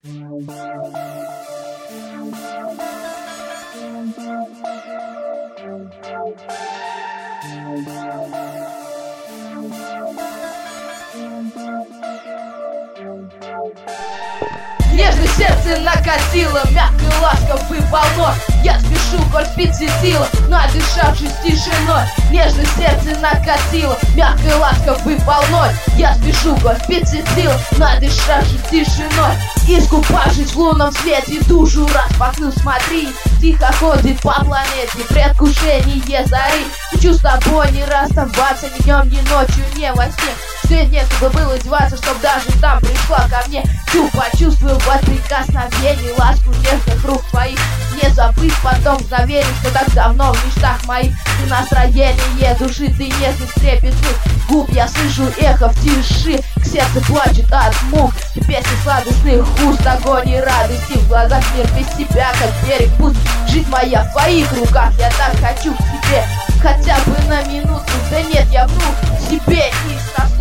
Нежно сердце накатило, мягкой ласковой волной. Я спешу, коль спит светило, надышавшись тишиной. Нежно сердце накатило, мягкой ласковой волной. Я спешу, коль спит светило, надышавшись тишиной. Искупавшись в лунном свете, душу распахнул, смотри. Тихо ходит по планете предвкушение зари. Хочу с тобой не расставаться ни днем, ни ночью, ни во сне. Все некуда было деваться, чтоб даже там пришла ко мне. Всю почувствую от прикосновений ласку нежных рук твоих. Не забыть потом мгновение, что так давно в мечтах моих. Ты настроение души, ты нежный трепетных губ. Я слышу эхо в тиши, к сердцу плачет от мук. Ты песни сладостных уст, огонь и радости в глазах. Мир без тебя, как берег пуст. Жизнь моя в твоих руках, я так хочу к тебе. Хотя бы на минуту, да нет, я вру себе и